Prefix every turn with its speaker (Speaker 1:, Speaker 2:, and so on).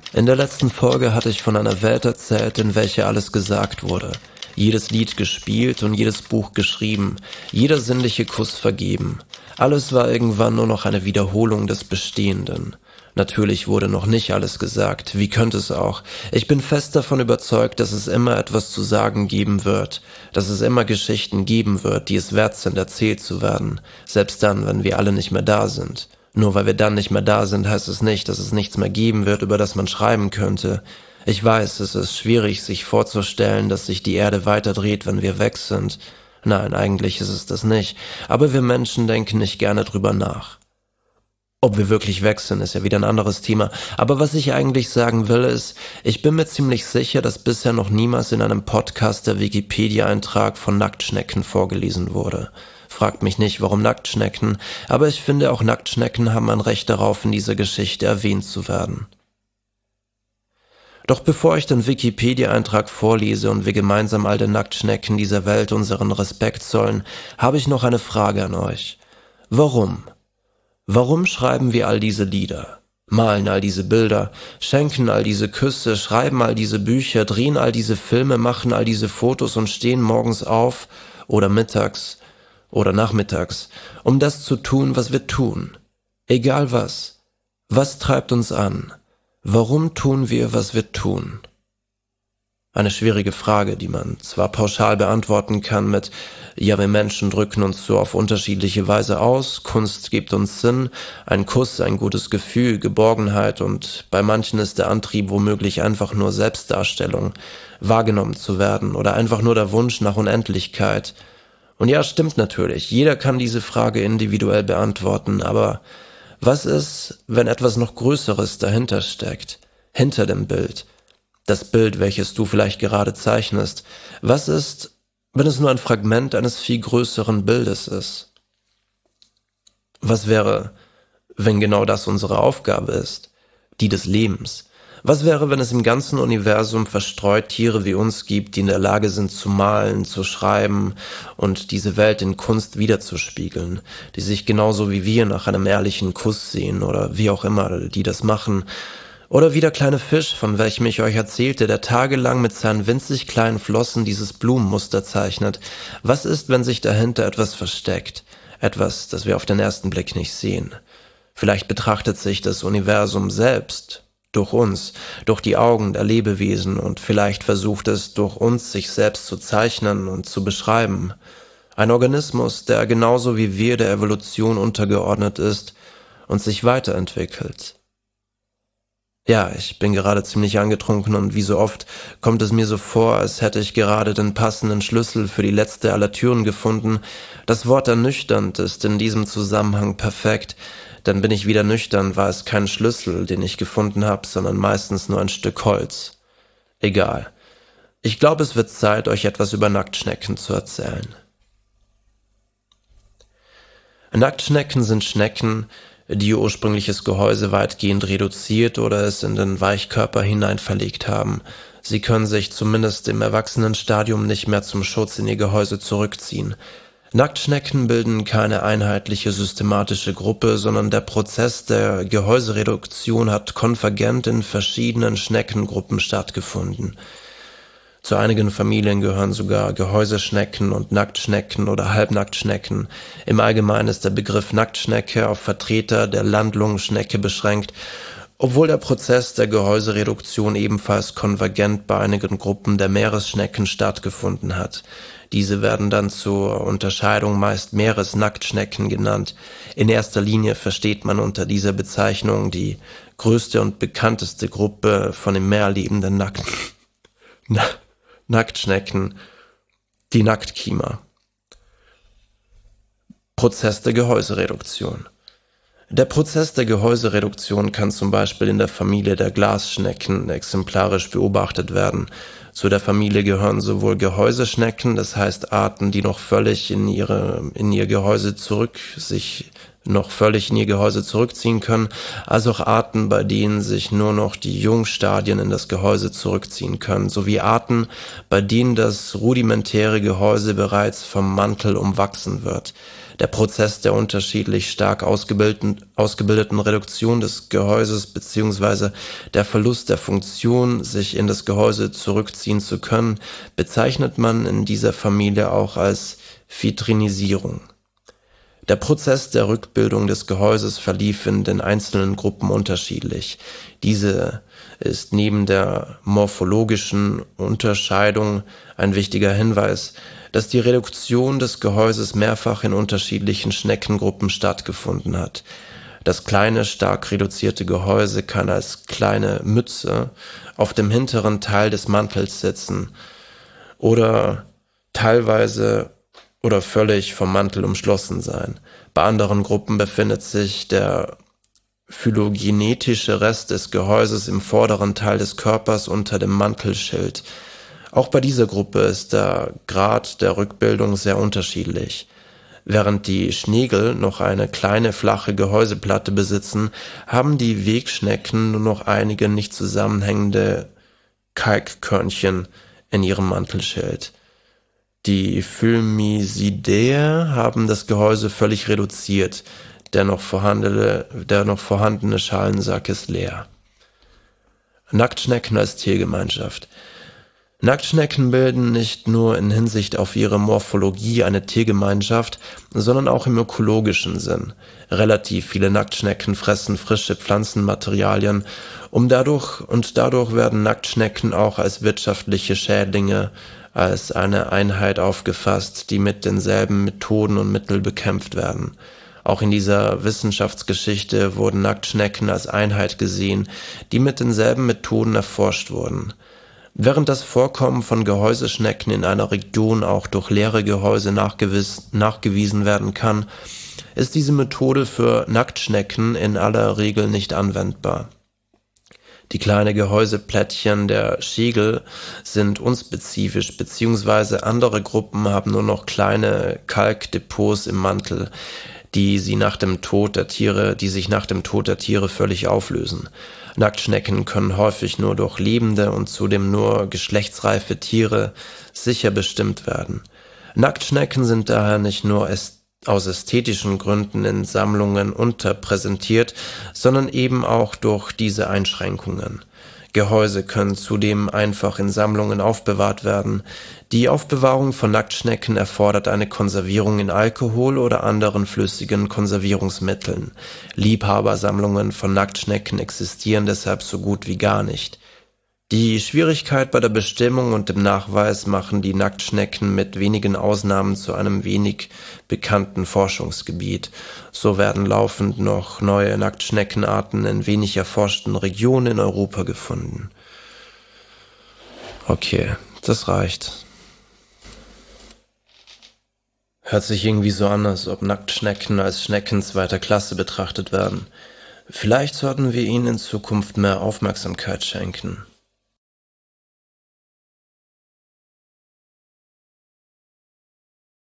Speaker 1: In der letzten Folge hatte ich von einer Welt erzählt, in welcher alles gesagt wurde. Jedes Lied gespielt und jedes Buch geschrieben, jeder sinnliche Kuss vergeben. Alles war irgendwann nur noch eine Wiederholung des Bestehenden. Natürlich wurde noch nicht alles gesagt, wie könnte es auch? Ich bin fest davon überzeugt, dass es immer etwas zu sagen geben wird, dass es immer Geschichten geben wird, die es wert sind, erzählt zu werden, selbst dann, wenn wir alle nicht mehr da sind. Nur weil wir dann nicht mehr da sind, heißt es nicht, dass es nichts mehr geben wird, über das man schreiben könnte. Ich weiß, es ist schwierig, sich vorzustellen, dass sich die Erde weiterdreht, wenn wir weg sind. Nein, eigentlich ist es das nicht, aber wir Menschen denken nicht gerne drüber nach. Ob wir wirklich weg sind, ist ja wieder ein anderes Thema. Aber was ich eigentlich sagen will, ist, ich bin mir ziemlich sicher, dass bisher noch niemals in einem Podcast der Wikipedia-Eintrag von Nacktschnecken vorgelesen wurde. Fragt mich nicht, warum Nacktschnecken, aber ich finde, auch Nacktschnecken haben ein Recht darauf, in dieser Geschichte erwähnt zu werden. Doch bevor ich den Wikipedia-Eintrag vorlese und wir gemeinsam all den Nacktschnecken dieser Welt unseren Respekt zollen, habe ich noch eine Frage an euch. Warum? Warum schreiben wir all diese Lieder, malen all diese Bilder, schenken all diese Küsse, schreiben all diese Bücher, drehen all diese Filme, machen all diese Fotos und stehen morgens auf oder mittags oder nachmittags, um das zu tun, was wir tun? Egal was. Was treibt uns an? Warum tun wir, was wir tun? Eine schwierige Frage, die man zwar pauschal beantworten kann mit ja, wir Menschen drücken uns so auf unterschiedliche Weise aus, Kunst gibt uns Sinn, ein Kuss, ein gutes Gefühl, Geborgenheit und bei manchen ist der Antrieb womöglich einfach nur Selbstdarstellung, wahrgenommen zu werden oder einfach nur der Wunsch nach Unendlichkeit. Und ja, stimmt natürlich, jeder kann diese Frage individuell beantworten, aber was ist, wenn etwas noch Größeres dahinter steckt, hinter dem Bild? Das Bild, welches du vielleicht gerade zeichnest. Was ist, wenn es nur ein Fragment eines viel größeren Bildes ist? Was wäre, wenn genau das unsere Aufgabe ist, die des Lebens? Was wäre, wenn es im ganzen Universum verstreut Tiere wie uns gibt, die in der Lage sind zu malen, zu schreiben und diese Welt in Kunst wiederzuspiegeln, die sich genauso wie wir nach einem ehrlichen Kuss sehen oder wie auch immer die das machen? Oder wie der kleine Fisch, von welchem ich euch erzählte, der tagelang mit seinen winzig kleinen Flossen dieses Blumenmuster zeichnet. Was ist, wenn sich dahinter etwas versteckt? Etwas, das wir auf den ersten Blick nicht sehen. Vielleicht betrachtet sich das Universum selbst durch uns, durch die Augen der Lebewesen und vielleicht versucht es durch uns, sich selbst zu zeichnen und zu beschreiben. Ein Organismus, der genauso wie wir der Evolution untergeordnet ist und sich weiterentwickelt. Ja, ich bin gerade ziemlich angetrunken und wie so oft kommt es mir so vor, als hätte ich gerade den passenden Schlüssel für die letzte aller Türen gefunden. Das Wort ernüchternd ist in diesem Zusammenhang perfekt, denn bin ich wieder nüchtern, war es kein Schlüssel, den ich gefunden habe, sondern meistens nur ein Stück Holz. Egal. Ich glaube, es wird Zeit, euch etwas über Nacktschnecken zu erzählen. Nacktschnecken sind Schnecken, die ihr ursprüngliches Gehäuse weitgehend reduziert oder es in den Weichkörper hinein verlegt haben. Sie können sich zumindest im Erwachsenenstadium nicht mehr zum Schutz in ihr Gehäuse zurückziehen. Nacktschnecken bilden keine einheitliche systematische Gruppe, sondern der Prozess der Gehäusereduktion hat konvergent in verschiedenen Schneckengruppen stattgefunden. Zu einigen Familien gehören sogar Gehäuseschnecken und Nacktschnecken oder Halbnacktschnecken. Im Allgemeinen ist der Begriff Nacktschnecke auf Vertreter der Landlungenschnecke beschränkt, obwohl der Prozess der Gehäusereduktion ebenfalls konvergent bei einigen Gruppen der Meeresschnecken stattgefunden hat. Diese werden dann zur Unterscheidung meist Meeresnacktschnecken genannt. In erster Linie versteht man unter dieser Bezeichnung die größte und bekannteste Gruppe von im Meer lebenden Nacktschnecken, die Nacktkiemer. Prozess der Gehäusereduktion. Der Prozess der Gehäusereduktion kann zum Beispiel in der Familie der Glasschnecken exemplarisch beobachtet werden. Zu der Familie gehören sowohl Gehäuseschnecken, das heißt Arten, die noch völlig in ihr Gehäuse noch völlig in ihr Gehäuse zurückziehen können, als auch Arten, bei denen sich nur noch die Jungstadien in das Gehäuse zurückziehen können, sowie Arten, bei denen das rudimentäre Gehäuse bereits vom Mantel umwachsen wird. Der Prozess der unterschiedlich stark ausgebildeten Reduktion des Gehäuses bzw. der Verlust der Funktion, sich in das Gehäuse zurückziehen zu können, bezeichnet man in dieser Familie auch als Vitrinisierung. Der Prozess der Rückbildung des Gehäuses verlief in den einzelnen Gruppen unterschiedlich. Diese ist neben der morphologischen Unterscheidung ein wichtiger Hinweis, dass die Reduktion des Gehäuses mehrfach in unterschiedlichen Schneckengruppen stattgefunden hat. Das kleine, stark reduzierte Gehäuse kann als kleine Mütze auf dem hinteren Teil des Mantels sitzen oder teilweise oder völlig vom Mantel umschlossen sein. Bei anderen Gruppen befindet sich der phylogenetische Rest des Gehäuses im vorderen Teil des Körpers unter dem Mantelschild. Auch bei dieser Gruppe ist der Grad der Rückbildung sehr unterschiedlich. Während die Schnegel noch eine kleine flache Gehäuseplatte besitzen, haben die Wegschnecken nur noch einige nicht zusammenhängende Kalkkörnchen in ihrem Mantelschild. Die Filmisidae haben das Gehäuse völlig reduziert, der noch vorhandene Schalensack ist leer. Nacktschnecken als Tiergemeinschaft. Nacktschnecken bilden nicht nur in Hinsicht auf ihre Morphologie eine Tiergemeinschaft, sondern auch im ökologischen Sinn. Relativ viele Nacktschnecken fressen frische Pflanzenmaterialien, dadurch werden Nacktschnecken auch als wirtschaftliche Schädlinge, als eine Einheit aufgefasst, die mit denselben Methoden und Mitteln bekämpft werden. Auch in dieser Wissenschaftsgeschichte wurden Nacktschnecken als Einheit gesehen, die mit denselben Methoden erforscht wurden. Während das Vorkommen von Gehäuseschnecken in einer Region auch durch leere Gehäuse nachgewiesen werden kann, ist diese Methode für Nacktschnecken in aller Regel nicht anwendbar. Die kleinen Gehäuseplättchen der Schägel sind unspezifisch, beziehungsweise andere Gruppen haben nur noch kleine Kalkdepots im Mantel, die sich nach dem Tod der Tiere völlig auflösen. Nacktschnecken können häufig nur durch lebende und zudem nur geschlechtsreife Tiere sicher bestimmt werden. Nacktschnecken sind daher nicht nur aus ästhetischen Gründen in Sammlungen unterpräsentiert, sondern eben auch durch diese Einschränkungen. Gehäuse können zudem einfach in Sammlungen aufbewahrt werden. Die Aufbewahrung von Nacktschnecken erfordert eine Konservierung in Alkohol oder anderen flüssigen Konservierungsmitteln. Liebhabersammlungen von Nacktschnecken existieren deshalb so gut wie gar nicht. Die Schwierigkeit bei der Bestimmung und dem Nachweis machen die Nacktschnecken mit wenigen Ausnahmen zu einem wenig bekannten Forschungsgebiet. So werden laufend noch neue Nacktschneckenarten in wenig erforschten Regionen in Europa gefunden. Okay, das reicht. Hört sich irgendwie so an, als ob Nacktschnecken als Schnecken zweiter Klasse betrachtet werden. Vielleicht sollten wir ihnen in Zukunft mehr Aufmerksamkeit schenken.